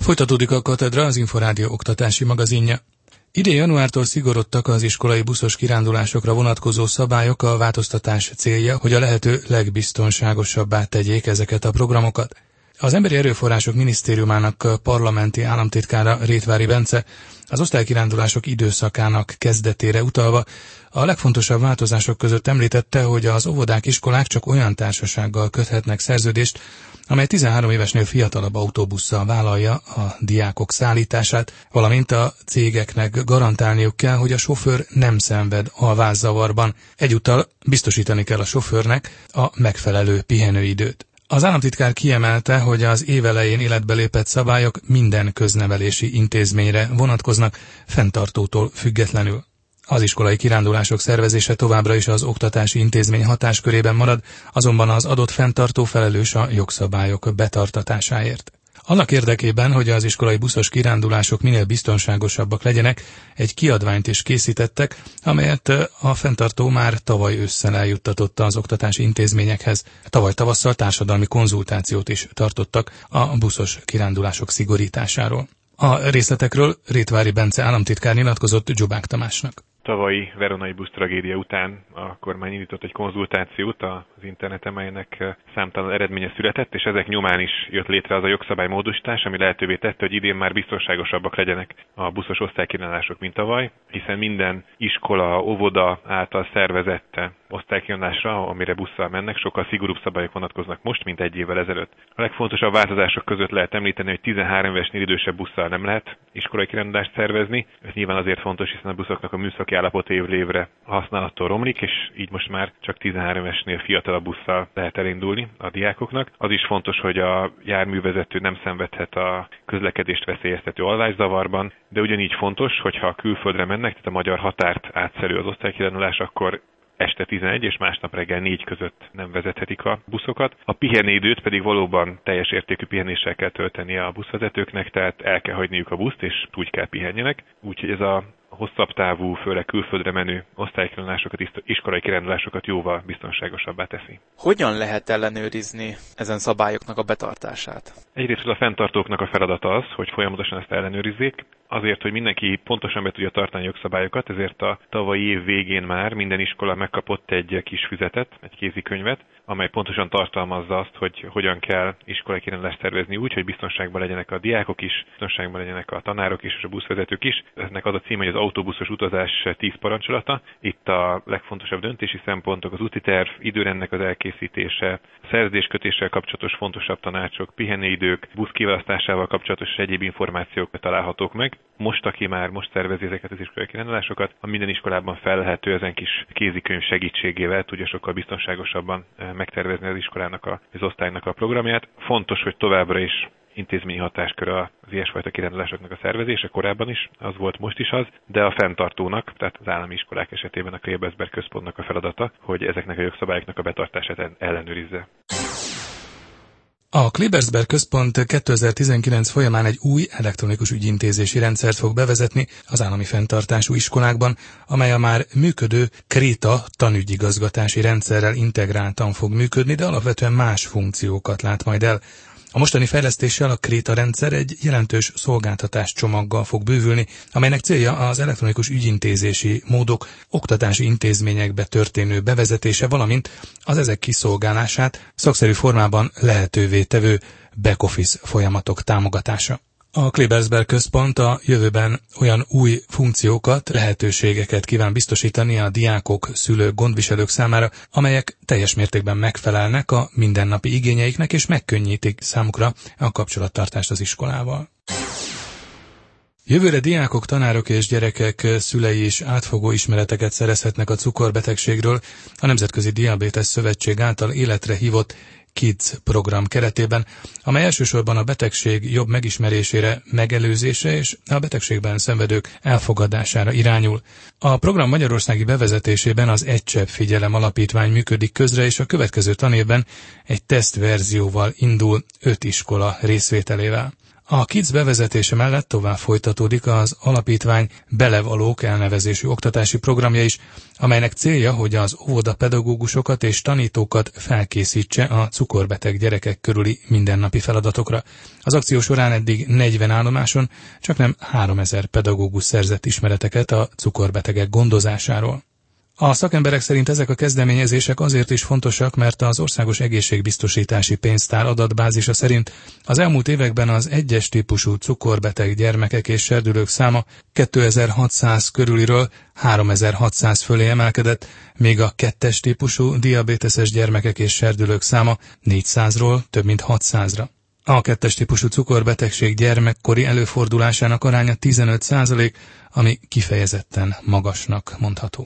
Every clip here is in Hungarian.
Folytatódik a Katedra, az Inforádió oktatási magazinja. Idén januártól szigorodtak az iskolai buszos kirándulásokra vonatkozó szabályok. A változtatás célja, hogy a lehető legbiztonságosabbá tegyék ezeket a programokat. Az Emberi Erőforrások Minisztériumának parlamenti államtitkára, Rétvári Bence az osztálykirándulások időszakának kezdetére utalva a legfontosabb változások között említette, hogy az óvodák, iskolák csak olyan társasággal köthetnek szerződést, amely 13 évesnél fiatalabb autóbusszal vállalja a diákok szállítását, valamint a cégeknek garantálniuk kell, hogy a sofőr nem szenved alvászavarban. Egyúttal biztosítani kell a sofőrnek a megfelelő pihenőidőt. Az államtitkár kiemelte, hogy az év elején életbe lépett szabályok minden köznevelési intézményre vonatkoznak, fenntartótól függetlenül. Az iskolai kirándulások szervezése továbbra is az oktatási intézmény hatáskörében marad, azonban az adott fenntartó felelős a jogszabályok betartatásáért. Annak érdekében, hogy az iskolai buszos kirándulások minél biztonságosabbak legyenek, egy kiadványt is készítettek, amelyet a fenntartó már tavaly ősszel eljuttatotta az oktatási intézményekhez. Tavaly tavasszal társadalmi konzultációt is tartottak a buszos kirándulások szigorításáról. A részletekről Rétvári Bence államtitkár nyilatkozott Dzsubák Tamásnak. Tavalyi veronai busz tragédia után a kormány indított egy konzultációt az interneten, melynek számtalan eredménye született, és ezek nyomán is jött létre az a jogszabálymódosítás, ami lehetővé tette, hogy idén már biztonságosabbak legyenek a buszos osztálykirándulások, mint tavaly, hiszen minden iskola, óvoda által szervezett osztálykirándulásra, amire busszal mennek, sokkal szigorúbb szabályok vonatkoznak most, mint egy évvel ezelőtt. A legfontosabb változások között lehet említeni, hogy 13 évesnél idősebb busszal nem lehet iskolai kirándulást szervezni. Ez nyilván azért fontos, hiszen a buszoknak a műszaki állapota évről évre használattól romlik, és így most már csak 13 évesnél fiatalabb busszal lehet elindulni a diákoknak. Az is fontos, hogy a járművezető nem szenvedhet a közlekedést veszélyeztető alvászavarban, de ugyanígy fontos, hogyha külföldre mennek, tehát a magyar határt átszelő az osztálykirándulás, akkor este 11 és másnap reggel 4 között nem vezethetik a buszokat. A pihenőidőt pedig valóban teljes értékű pihenéssel kell tölteni a buszvezetőknek, tehát el kell hagyniuk a buszt, és úgy kell pihenjenek. Úgyhogy ez a hosszabb távú, főleg külföldre menő osztálykirándulásokat, iskolai kirándulásokat jóval biztonságosabbá teszi. Hogyan lehet ellenőrizni ezen szabályoknak a betartását? Egyrészt a fenntartóknak a feladata az, hogy folyamatosan ezt ellenőrizzék. Azért, hogy mindenki pontosan be tudja tartani a jogszabályokat, ezért a tavalyi év végén már minden iskola megkapott egy kis füzetet, egy kézikönyvet, amely pontosan tartalmazza azt, hogy hogyan kell iskolai kirándulást szervezni úgy, hogy biztonságban legyenek a diákok is, biztonságban legyenek a tanárok is, és a buszvezetők is. Ennek az a címe, hogy az autóbuszos utazás 10 parancsolata. Itt a legfontosabb döntési szempontok, az úti terv, időrendnek az elkészítése, szerződéskötéssel kapcsolatos fontosabb tanácsok, pihenőidők, busz kiválasztásával kapcsolatos egyéb információk találhatók meg. Most szervezi ezeket az iskolai kirándulásokat, a minden iskolában felelhető ezen kis kézikönyv segítségével tudja sokkal biztonságosabban megtervezni az iskolának, az osztálynak a programját. Fontos, hogy továbbra is intézményi hatáskör az ilyesfajta kirándulásoknak a szervezése, korábban is az volt, most is az, de a fenntartónak, tehát az állami iskolák esetében a Klebersberg központnak a feladata, hogy ezeknek a jogszabályoknak a betartását ellenőrizze. A Klebersberg központ 2019 folyamán egy új elektronikus ügyintézési rendszert fog bevezetni az állami fenntartású iskolákban, amely a már működő Kréta tanügyigazgatási rendszerrel integráltan fog működni, de alapvetően más funkciókat lát majd el. A mostani fejlesztéssel a Kréta rendszer egy jelentős szolgáltatás csomaggal fog bővülni, amelynek célja az elektronikus ügyintézési módok oktatási intézményekbe történő bevezetése, valamint az ezek kiszolgálását szakszerű formában lehetővé tevő back-office folyamatok támogatása. A Klebersberg központ a jövőben olyan új funkciókat, lehetőségeket kíván biztosítani a diákok, szülők, gondviselők számára, amelyek teljes mértékben megfelelnek a mindennapi igényeiknek és megkönnyítik számukra a kapcsolattartást az iskolával. Jövőre diákok, tanárok és gyerekek szülei is átfogó ismereteket szerezhetnek a cukorbetegségről a Nemzetközi Diabétesz Szövetség által életre hívott Kids program keretében, amely elsősorban a betegség jobb megismerésére, megelőzése és a betegségben szenvedők elfogadására irányul. A program magyarországi bevezetésében az Egy Csepp Figyelem Alapítvány működik közre, és a következő tanévben egy tesztverzióval indul 5 iskola részvételével. A KIDS bevezetése mellett tovább folytatódik az alapítvány Belevalók elnevezésű oktatási programja is, amelynek célja, hogy az óvodapedagógusokat és tanítókat felkészítse a cukorbeteg gyerekek körüli mindennapi feladatokra. Az akció során eddig 40 állomáson csaknem 3000 pedagógus szerzett ismereteket a cukorbetegek gondozásáról. A szakemberek szerint ezek a kezdeményezések azért is fontosak, mert az Országos Egészségbiztosítási Pénztár adatbázisa szerint az elmúlt években az 1-es típusú cukorbeteg gyermekek és serdülők száma 2600 körüliről 3600 fölé emelkedett, míg a 2-es típusú diabéteses gyermekek és serdülők száma 400-ról több mint 600-ra. A 2-es típusú cukorbetegség gyermekkori előfordulásának aránya 15%, ami kifejezetten magasnak mondható.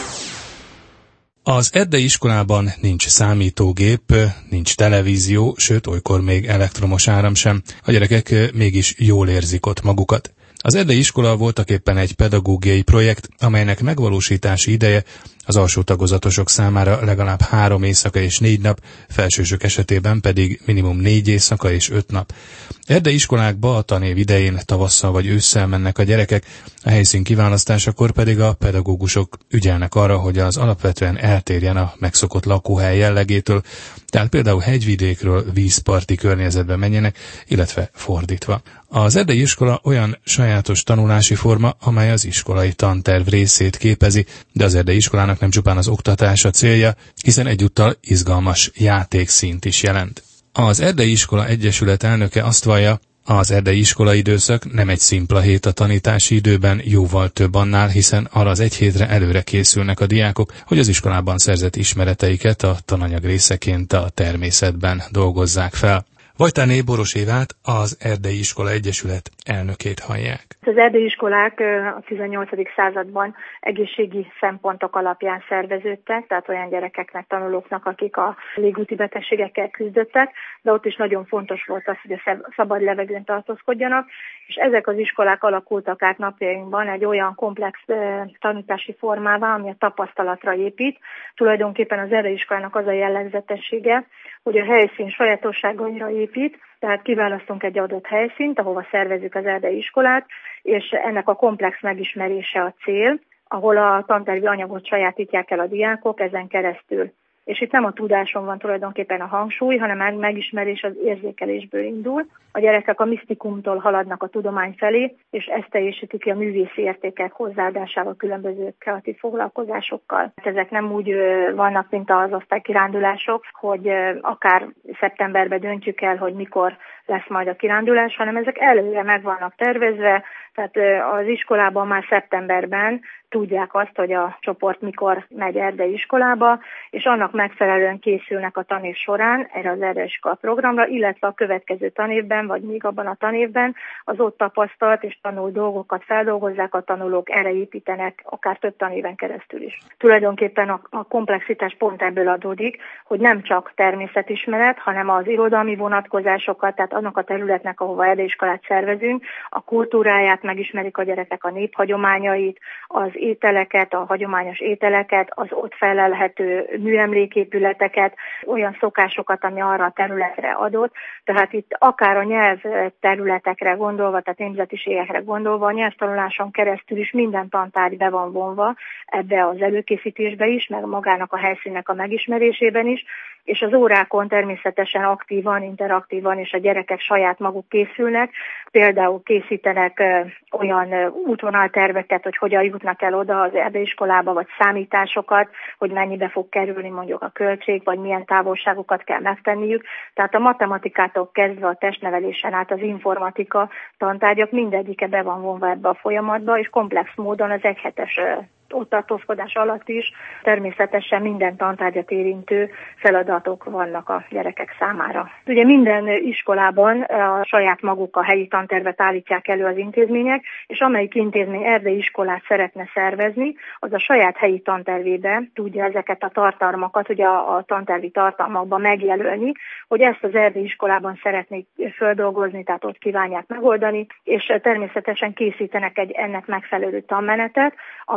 Az erdei iskolában nincs számítógép, nincs televízió, sőt olykor még elektromos áram sem. A gyerekek mégis jól érzik ott magukat. Az erdei iskola voltaképpen egy pedagógiai projekt, amelynek megvalósítási ideje az alsó tagozatosok számára legalább 3 éjszaka és 4 nap, felsősök esetében pedig minimum 4 éjszaka és 5 nap. Erdei iskolákba a tanév idején tavasszal vagy ősszel mennek a gyerekek, a helyszín kiválasztásakor pedig a pedagógusok ügyelnek arra, hogy az alapvetően eltérjen a megszokott lakóhely jellegétől, tehát például hegyvidékről vízparti környezetbe menjenek, illetve fordítva. Az erdei iskola olyan sajátos tanulási forma, amely az iskolai tanterv részét képezi, de az erdei iskolának nem csupán az oktatás a célja, hiszen egyúttal izgalmas játékszínt is jelent. Az Erdei Iskola Egyesület elnöke azt vallja, az erdei iskola időszak nem egy szimpla hét a tanítási időben, jóval több annál, hiszen arra az egy hétre előre készülnek a diákok, hogy az iskolában szerzett ismereteiket a tananyag részeként a természetben dolgozzák fel. Vajtáné Boros Évát, az Erdei Iskola Egyesület elnökét hallják. Az erdei iskolák a 18. században egészségi szempontok alapján szerveződtek, tehát olyan gyerekeknek, tanulóknak, akik a légúti betegségekkel küzdöttek, de ott is nagyon fontos volt az, hogy a szabad levegőn tartózkodjanak, és ezek az iskolák alakultak át napjainkban egy olyan komplex tanítási formává, ami a tapasztalatra épít. Tulajdonképpen az erdei iskolának az a jellegzetessége, hogy a helyszín sajátosságaira épít, tehát kiválasztunk egy adott helyszínt, ahova szervezzük az erdei iskolát, és ennek a komplex megismerése a cél, ahol a tantervi anyagot sajátítják el a diákok ezen keresztül. És itt nem a tudáson van tulajdonképpen a hangsúly, hanem a megismerés az érzékelésből indul. A gyerekek a misztikumtól haladnak a tudomány felé, és ezt teljesítik ki a művészi értékek hozzáadásával, különböző kreatív foglalkozásokkal. Ezek nem úgy vannak, mint az osztálykirándulások, hogy akár szeptemberben döntjük el, hogy mikor lesz majd a kirándulás, hanem ezek előre meg vannak tervezve, tehát az iskolában már szeptemberben tudják azt, hogy a csoport mikor megy erdei iskolába, és annak megfelelően készülnek a tanév során erre az erdei iskola programra, illetve a következő tanévben, vagy még abban a tanévben az ott tapasztalt és tanult dolgokat feldolgozzák, a tanulók erre építenek, akár több tanéven keresztül is. Tulajdonképpen a komplexitás pont ebből adódik, hogy nem csak természetismeret, hanem az irodalmi vonatkozásokat, tehát annak a területnek, ahova erdei iskolát szervezünk, a kultúráját megismerik a gyerekek, a néphagyományait, az ételeket, a hagyományos ételeket, az ott felelhető műemléképületeket, olyan szokásokat, ami arra a területre adott. Tehát itt akár a nyelv területekre gondolva, tehát nemzetiségekre gondolva, a nyelvtanuláson keresztül is minden tantárgy be van vonva ebbe az előkészítésbe is, meg magának a helyszínnek a megismerésében is, és az órákon természetesen aktívan, interaktívan, és a gyerekek saját maguk készülnek, például készítenek olyan útvonalterveket, hogy hogyan jutnak el oda az erdei iskolába, vagy számításokat, hogy mennyibe fog kerülni mondjuk a költség, vagy milyen távolságokat kell megtenniük. Tehát a matematikától kezdve a testnevelésen át az informatika tantárgyak mindegyike be van vonva ebbe a folyamatba, és komplex módon az egyhetes ott tartózkodás alatt is természetesen minden tantárgyat érintő feladatok vannak a gyerekek számára. Ugye minden iskolában a saját maguk a helyi tantervet állítják elő az intézmények, és amelyik intézmény erdei iskolát szeretne szervezni, az a saját helyi tantervébe tudja ezeket a tartalmakat, ugye a tantervi tartalmakban megjelölni, hogy ezt az erdei iskolában szeretnék földolgozni, tehát ott kívánják megoldani, és természetesen készítenek egy ennek megfelelő tanmenetet, amiben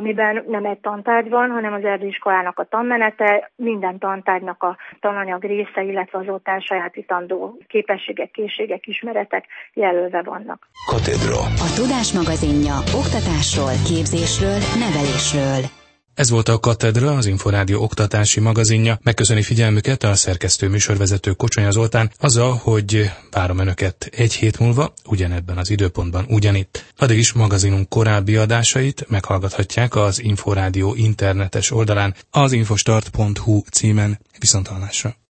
nem egy tantárgy van, hanem az erdélyi iskolának a tanmenete, minden tantárgynak a tananyag része, illetve az ott elsajátítandó képességek, készségek, ismeretek jelölve vannak. Katedra. A Tudás magazinja oktatásról, képzésről, nevelésről. Ez volt a Katedra, az Inforádió oktatási magazinja. Megköszöni figyelmüket a szerkesztő műsorvezető Kocsonya Zoltán, azzal, hogy várom Önöket egy hét múlva, ugyanebben az időpontban, ugyanitt. Addig is magazinunk korábbi adásait meghallgathatják az Inforádió internetes oldalán, az infostart.hu címen. Viszonthallásra.